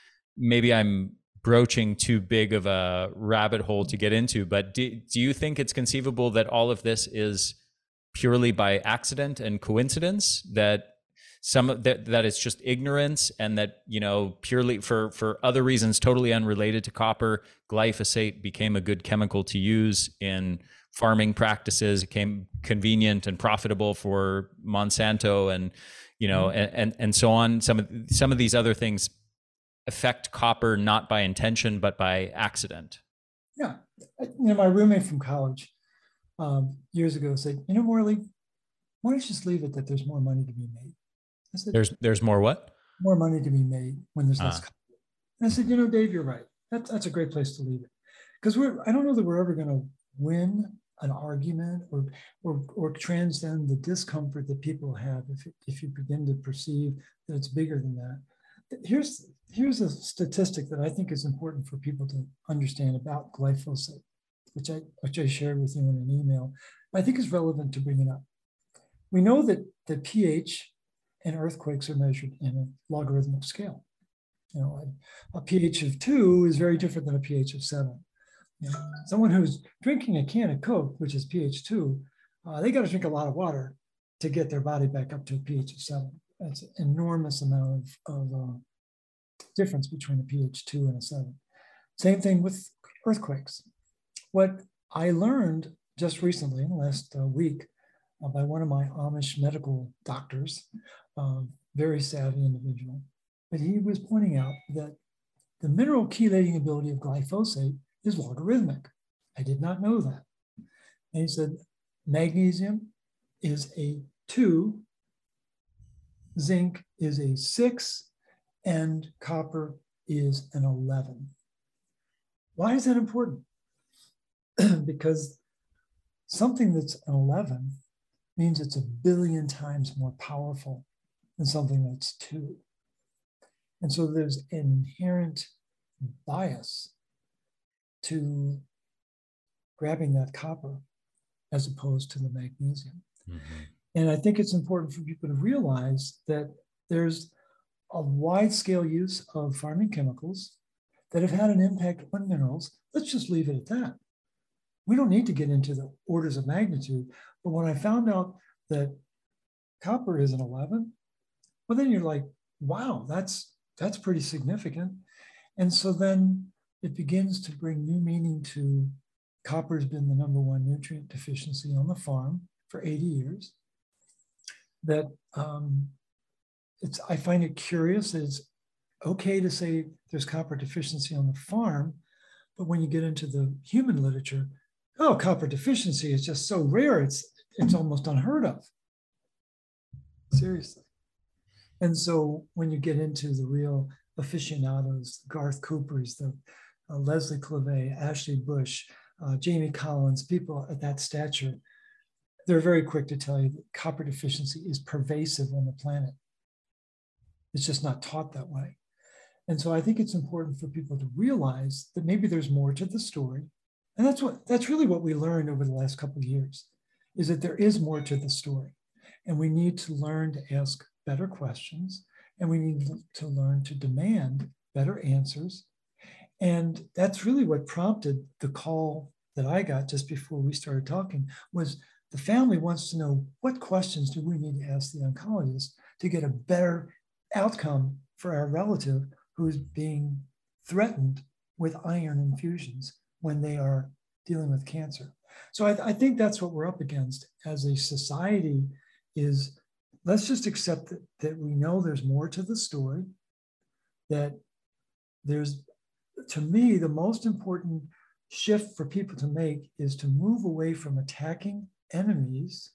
Maybe I'm broaching too big of a rabbit hole to get into, but do, do you think it's conceivable that all of this is purely by accident and coincidence, that some of that, that it's just ignorance, and that, you know, purely for, for other reasons totally unrelated to copper, glyphosate became a good chemical to use in farming practices, it became convenient and profitable for Monsanto, and, you know, mm-hmm. and, and, and so on. Some of, some of these other things affect copper not by intention, but by accident. Yeah. You know, my roommate from college um, years ago said, you know, Morley, why don't you just leave it that there's more money to be made? I said, there's there's more what? More money to be made when there's less ah. copper. And I said, you know, Dave, you're right. That's, that's a great place to leave it. Because we're, I don't know that we're ever going to win an argument or, or, or transcend the discomfort that people have if, if you begin to perceive that it's bigger than that. Here's, here's a statistic that I think is important for people to understand about glyphosate, which I, which I shared with you in an email. I think is relevant to bring it up. We know that the pH and earthquakes are measured in a logarithmic scale. You know, a, a pH of two is very different than a pH of seven. You know, someone who's drinking a can of Coke, which is pH two, uh, they got to drink a lot of water to get their body back up to a pH of seven. That's an enormous amount of, of uh, difference between a pH two and a seven. Same thing with earthquakes. What I learned just recently, in the last uh, week, uh, by one of my Amish medical doctors, uh, very savvy individual, but he was pointing out that the mineral chelating ability of glyphosate is logarithmic. I did not know that. And he said magnesium is a two, zinc is a six, and copper is an eleven. Why is that important? Because something that's an eleven means it's a billion times more powerful than something that's two. And so there's an inherent bias to grabbing that copper as opposed to the magnesium. Mm-hmm. And I think it's important for people to realize that there's a wide scale use of farming chemicals that have had an impact on minerals. Let's just leave it at that. We don't need to get into the orders of magnitude. But when I found out that copper is an eleven, well, then you're like, wow, that's that's pretty significant. And so then it begins to bring new meaning to copper's been the number one nutrient deficiency on the farm for eighty years. That um, it's, I find it curious that it's okay to say there's copper deficiency on the farm, but when you get into the human literature, oh, copper deficiency is just so rare, it's, it's almost unheard of. Seriously. And so when you get into the real aficionados, Garth Coopers, the uh, Leslie Clave, Ashley Bush, uh, Jamie Collins, people at that stature, they're very quick to tell you that copper deficiency is pervasive on the planet. It's just not taught that way. And so I think it's important for people to realize that maybe there's more to the story. And that's what that's really what we learned over the last couple of years, is that there is more to the story. And we need to learn to ask better questions, and we need to learn to demand better answers. And that's really what prompted the call that I got just before we started talking, was the family wants to know, what questions do we need to ask the oncologist to get a better outcome for our relative who's being threatened with iron infusions when they are dealing with cancer. So I, I think that's what we're up against as a society, is let's just accept that, that we know there's more to the story, that there's, to me, the most important shift for people to make is to move away from attacking enemies,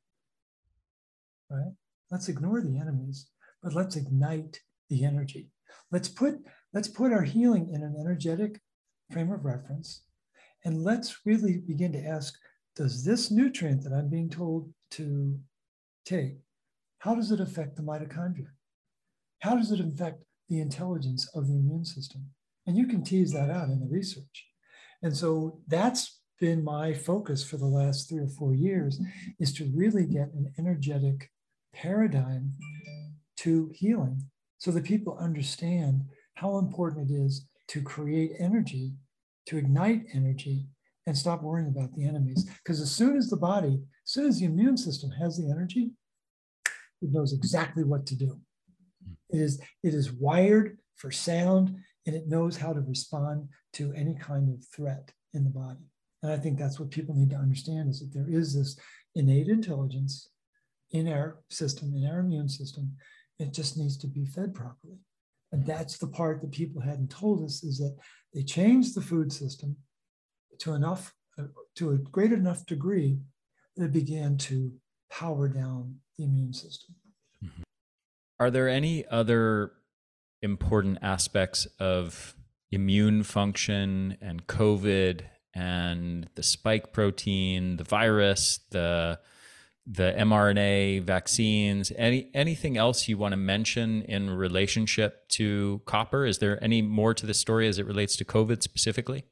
right? Let's ignore the enemies, but let's ignite the energy. Let's put, let's put our healing in an energetic frame of reference, and let's really begin to ask, does this nutrient that I'm being told to take, how does it affect the mitochondria? How does it affect the intelligence of the immune system? And you can tease that out in the research. And so that's been my focus for the last three or four years, is to really get an energetic paradigm to healing so that people understand how important it is to create energy, to ignite energy, and stop worrying about the enemies. Because as soon as the body, as soon as the immune system has the energy, it knows exactly what to do. It is, it is wired for sound, and it knows how to respond to any kind of threat in the body. And I think that's what people need to understand, is that there is this innate intelligence in our system, in our immune system. It just needs to be fed properly. And that's the part that people hadn't told us, is that they changed the food system to enough, uh, to a great enough degree that it began to power down the immune system. Mm-hmm. Are there any other important aspects of immune function and COVID and the spike protein, the virus, the the mRNA vaccines, any anything else you want to mention in relationship to copper? Is there any more to the story as it relates to COVID specifically?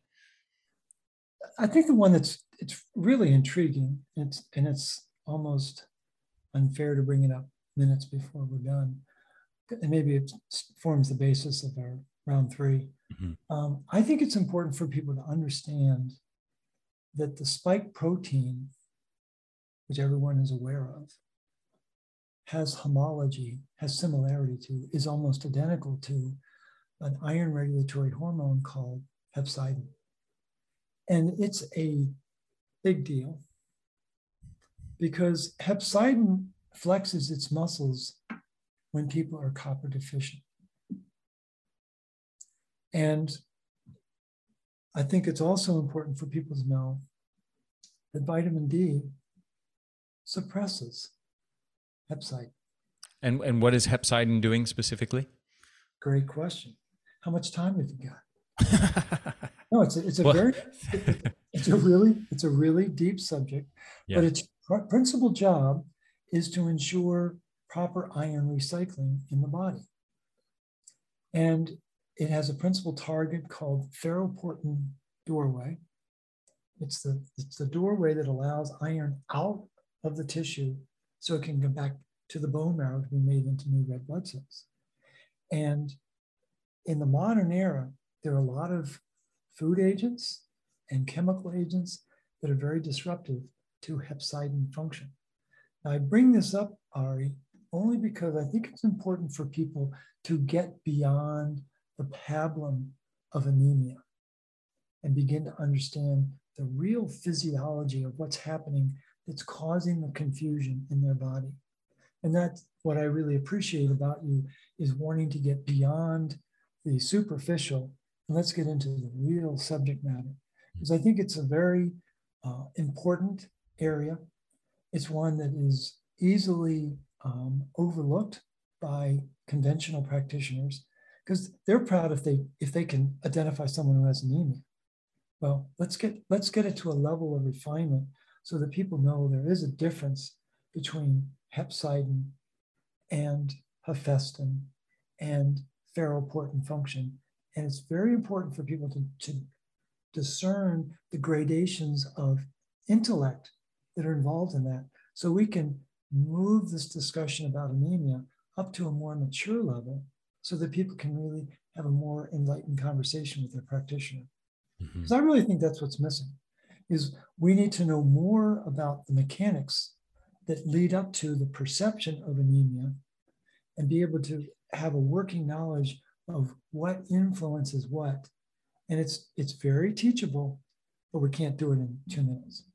I think the one that's it's really intriguing, it's and it's almost unfair to bring it up minutes before we're done, and maybe it forms the basis of our round three. Mm-hmm. Um, I think it's important for people to understand that the spike protein, which everyone is aware of, has homology, has similarity to, is almost identical to an iron regulatory hormone called hepcidin. And it's a big deal because hepcidin flexes its muscles when people are copper deficient. And I think it's also important for people to know that vitamin D suppresses hepcidin. And, and what is hepcidin doing specifically? Great question. How much time have you got? No, it's a, it's a well, very, It's a really, it's a really deep subject, but Yeah. its pr- principal job is to ensure proper iron recycling in the body. And it has a principal target called ferroportin doorway. It's the, it's the doorway that allows iron out of the tissue so it can go back to the bone marrow to be made into new red blood cells. And in the modern era, there are a lot of food agents and chemical agents that are very disruptive to hepcidin function. Now, I bring this up, Ari, only because I think it's important for people to get beyond the pablum of anemia and begin to understand the real physiology of what's happening that's causing the confusion in their body. And that's what I really appreciate about you, is wanting to get beyond the superficial and let's get into the real subject matter. Because I think it's a very uh, important area. It's one that is easily um, overlooked by conventional practitioners because they're proud if they if they can identify someone who has anemia. Well, let's get let's get it to a level of refinement so that people know there is a difference between hepcidin and hephaestin and ferroportin function. And it's very important for people to, to discern the gradations of intellect that are involved in that, so we can move this discussion about anemia up to a more mature level so that people can really have a more enlightened conversation with their practitioner. Because mm-hmm. I really think that's what's missing, is we need to know more about the mechanics that lead up to the perception of anemia and be able to have a working knowledge of what influences what. And it's it's very teachable, but we can't do it in two minutes.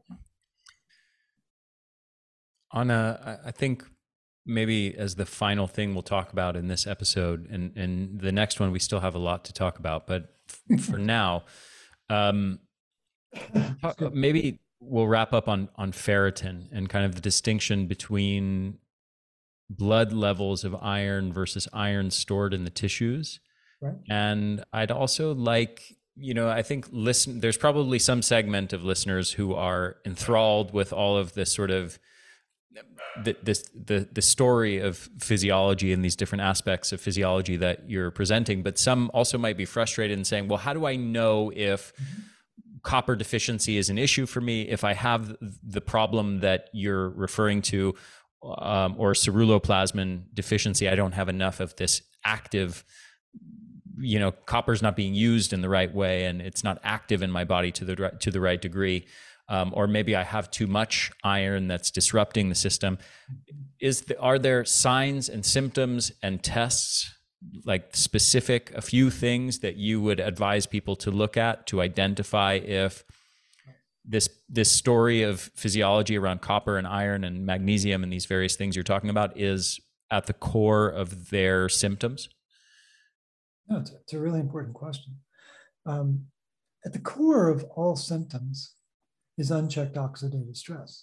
On a, I think maybe as the final thing we'll talk about in this episode, and, and the next one, we still have a lot to talk about, but for now, um, maybe we'll wrap up on, on ferritin and kind of the distinction between blood levels of iron versus iron stored in the tissues. Right. And I'd also like, you know, I think listen, there's probably some segment of listeners who are enthralled with all of this sort of the, this, the, the story of physiology and these different aspects of physiology that you're presenting, but some also might be frustrated and saying, well, how do I know if mm-hmm. copper deficiency is an issue for me, if I have the problem that you're referring to, um, or ceruloplasmin deficiency, I don't have enough of this active, you know, copper's not being used in the right way and it's not active in my body to the to the right degree. Um, or maybe I have too much iron that's disrupting the system. Is the, are there signs and symptoms and tests, like specific, a few things that you would advise people to look at to identify if this this story of physiology around copper and iron and magnesium and these various things you're talking about is at the core of their symptoms? No, it's a, it's a really important question. Um, at the core of all symptoms is unchecked oxidative stress.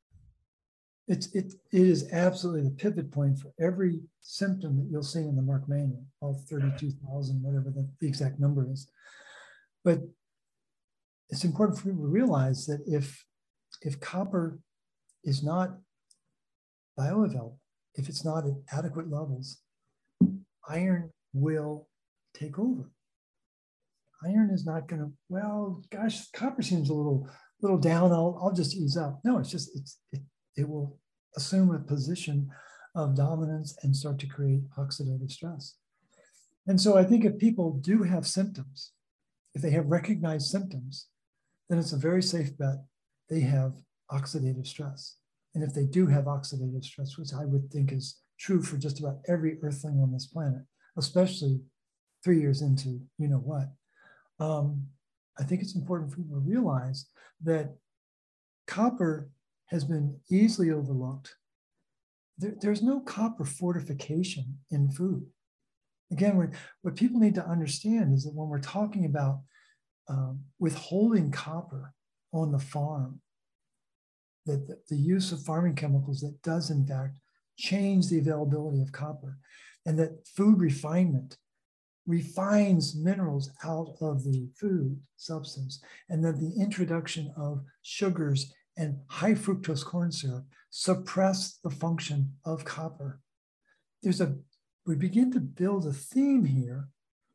It's, it, it is absolutely the pivot point for every symptom that you'll see in the Merck manual, all thirty-two thousand, whatever the, the exact number is. But it's important for people to realize that if, if copper is not bioavailable, if it's not at adequate levels, iron will take over. Iron is not going to, well, gosh, copper seems a little little down, I'll, I'll just ease up. No, it's just, it's, it, it will assume a position of dominance and start to create oxidative stress. And so I think if people do have symptoms, if they have recognized symptoms, then it's a very safe bet they have oxidative stress. And if they do have oxidative stress, which I would think is true for just about every earthling on this planet, especially three years into you know what, um, I think it's important for people to realize that copper has been easily overlooked. There, there's no copper fortification in food. Again, what, what people need to understand is that when we're talking about um, withholding copper on the farm, that the, the use of farming chemicals that does in fact change the availability of copper, and that food refinement refines minerals out of the food substance, and then the introduction of sugars and high fructose corn syrup suppress the function of copper. There's a, we begin to build a theme here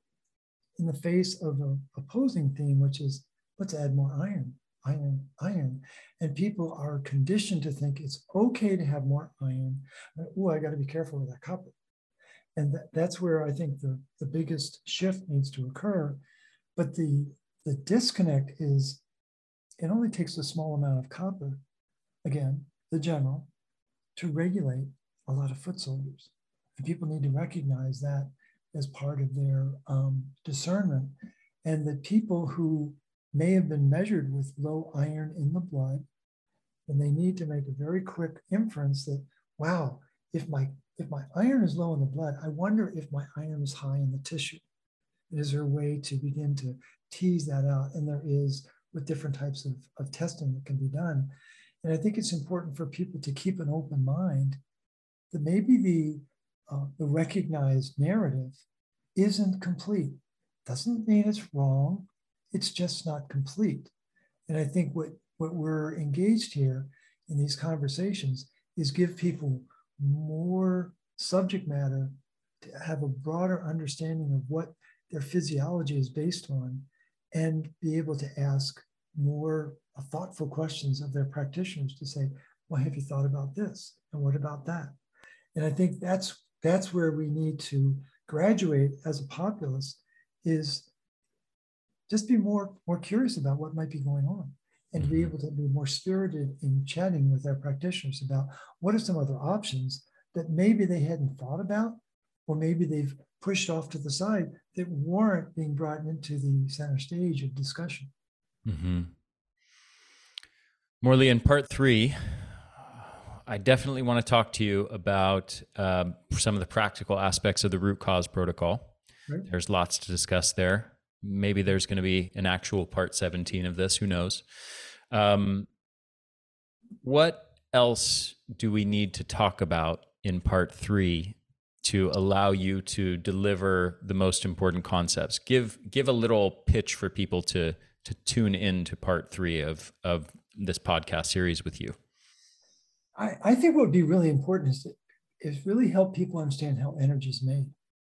in the face of an opposing theme, which is let's add more iron, iron, iron. And people are conditioned to think it's okay to have more iron. Oh, I got to be careful with that copper. And that, that's where I think the, the biggest shift needs to occur. But the, the disconnect is it only takes a small amount of copper, again, the general, to regulate a lot of foot soldiers. And people need to recognize that as part of their um, discernment. And that people who may have been measured with low iron in the blood, and they need to make a very quick inference that, wow, if my if my iron is low in the blood, I wonder if my iron is high in the tissue. Is there a way to begin to tease that out? And there is, with different types of, of testing that can be done. And I think it's important for people to keep an open mind that maybe the, uh, the recognized narrative isn't complete. Doesn't mean it's wrong. It's just not complete. And I think what, what we're engaged here in these conversations is give people more subject matter to have a broader understanding of what their physiology is based on, and be able to ask more thoughtful questions of their practitioners to say, well, have you thought about this? And what about that? And I think that's that's where we need to graduate as a populace, is just be more, more curious about what might be going on, and be able to be more spirited in chatting with our practitioners about what are some other options that maybe they hadn't thought about, or maybe they've pushed off to the side that weren't being brought into the center stage of discussion. Mm-hmm. Morley, in part three, I definitely want to talk to you about um, some of the practical aspects of the root cause protocol. Right. There's lots to discuss there. Maybe there's going to be an actual part seventeen of this, who knows? Um, what else do we need to talk about in part three to allow you to deliver the most important concepts? Give give a little pitch for people to to tune in to part three of, of this podcast series with you. I, I think what would be really important is, to, is really help people understand how energy is made.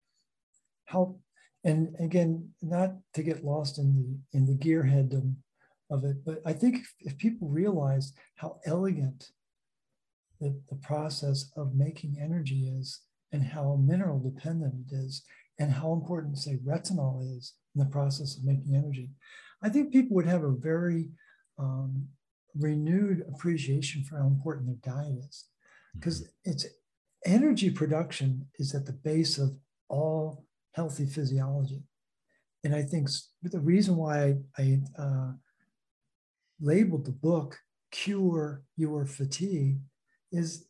How, and again, not to get lost in the in the gearhead of, of it, but I think if, if people realize how elegant the, the process of making energy is, and how mineral dependent it is, and how important, say, retinol is in the process of making energy, I think people would have a very um, renewed appreciation for how important their diet is. Because it's energy production is at the base of all healthy physiology. And I think the reason why I, I uh, labeled the book Cure Your Fatigue is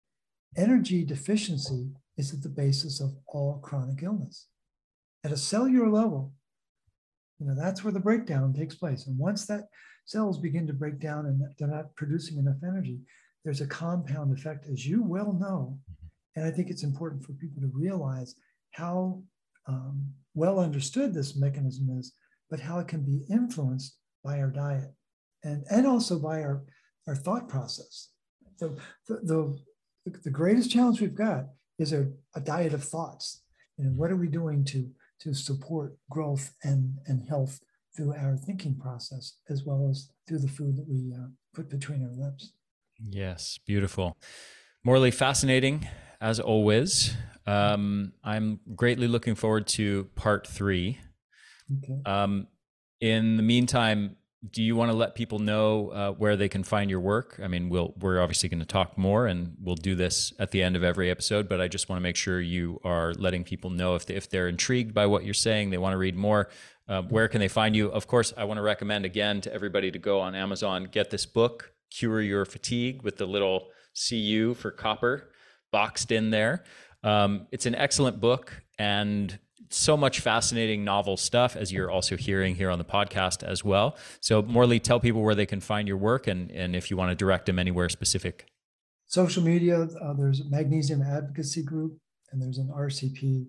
energy deficiency is at the basis of all chronic illness. At a cellular level, you know, that's where the breakdown takes place. And once that cells begin to break down and they're not producing enough energy, there's a compound effect, as you well know. And I think it's important for people to realize how um, well understood this mechanism is, but how it can be influenced by our diet and, and also by our, our thought process. So the, the, the greatest challenge we've got is a, a diet of thoughts. And what are we doing to, to support growth and, and health through our thinking process, as well as through the food that we uh, put between our lips? Yes, beautiful. Morley, fascinating as always. Um, I'm greatly looking forward to part three. Okay. Um, in the meantime, do you want to let people know uh, where they can find your work? I mean, we'll, we're obviously going to talk more, and we'll do this at the end of every episode, but I just want to make sure you are letting people know if, they, if they're intrigued by what you're saying, they want to read more, uh, where can they find you? Of course, I want to recommend again to everybody to go on Amazon, get this book, Cure Your Fatigue, with the little C U for copper boxed in there. Um, it's an excellent book, and so much fascinating novel stuff, as you're also hearing here on the podcast as well. So Morley, tell people where they can find your work, and, and if you want to direct them anywhere specific. Social media, uh, there's a Magnesium Advocacy Group, and there's an R C P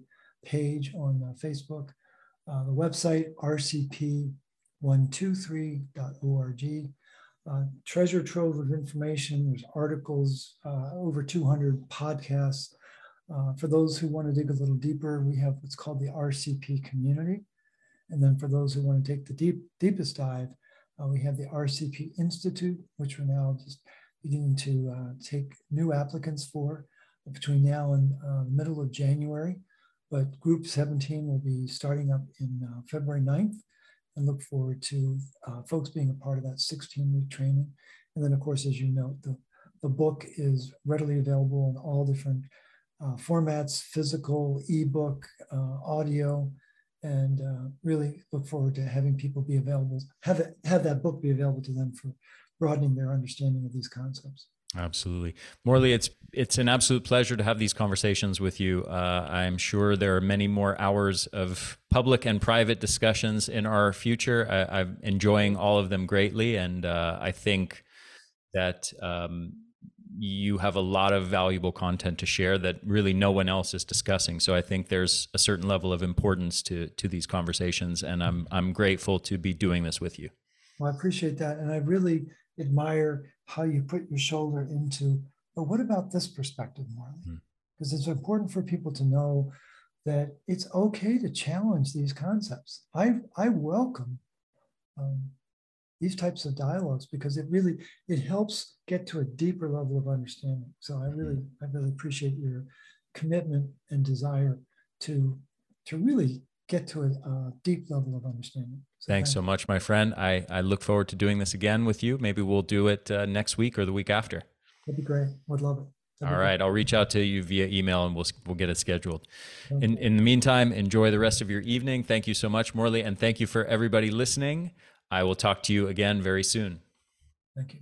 page on uh, Facebook. Uh, the website, r c p one two three dot org. Uh, treasure trove of information. There's articles, uh, over two hundred podcasts. Uh, for those who want to dig a little deeper, we have what's called the R C P community. And then for those who want to take the deep, deepest dive, uh, we have the R C P Institute, which we're now just beginning to uh, take new applicants for between now and uh, middle of January. But Group seventeen will be starting up in uh, February ninth, and look forward to uh, folks being a part of that sixteen-week training. And then, of course, as you know, the, the book is readily available in all different uh, formats, physical, ebook, uh, audio, and uh, really look forward to having people be available, have, it, have that book be available to them for broadening their understanding of these concepts. Absolutely. Morley, it's it's an absolute pleasure to have these conversations with you. Uh, I'm sure there are many more hours of public and private discussions in our future. I, I'm enjoying all of them greatly, and uh, I think that um, you have a lot of valuable content to share that really no one else is discussing. So I think there's a certain level of importance to to these conversations, and I'm I'm grateful to be doing this with you. Well, I appreciate that, and I really admire how you put your shoulder into, but what about this perspective, Morley? Because mm. it's important for people to know that it's okay to challenge these concepts. I I welcome um, these types of dialogues because it really, it helps get to a deeper level of understanding. So I really, mm. I really appreciate your commitment and desire to, to really get to a, a deep level of understanding. So Thanks thank so much, my friend. I, I look forward to doing this again with you. Maybe we'll do it uh, next week or the week after. That'd be great. Would love it. That'd All right. I'll reach out to you via email and we'll, we'll get it scheduled. Okay. In, in the meantime, enjoy the rest of your evening. Thank you so much, Morley. And thank you for everybody listening. I will talk to you again very soon. Thank you.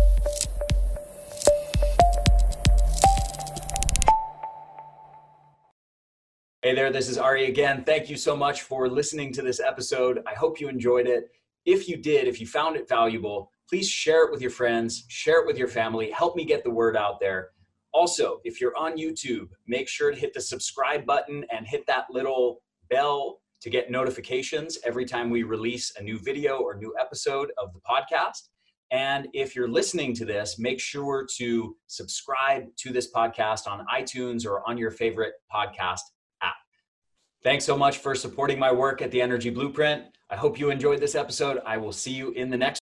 Hey there, this is Ari again. Thank you so much for listening to this episode. I hope you enjoyed it. If you did, if you found it valuable, please share it with your friends, share it with your family, help me get the word out there. Also, if you're on YouTube, make sure to hit the subscribe button and hit that little bell to get notifications every time we release a new video or new episode of the podcast. And if you're listening to this, make sure to subscribe to this podcast on iTunes or on your favorite podcast app. Thanks so much for supporting my work at The Energy Blueprint. I hope you enjoyed this episode. I will see you in the next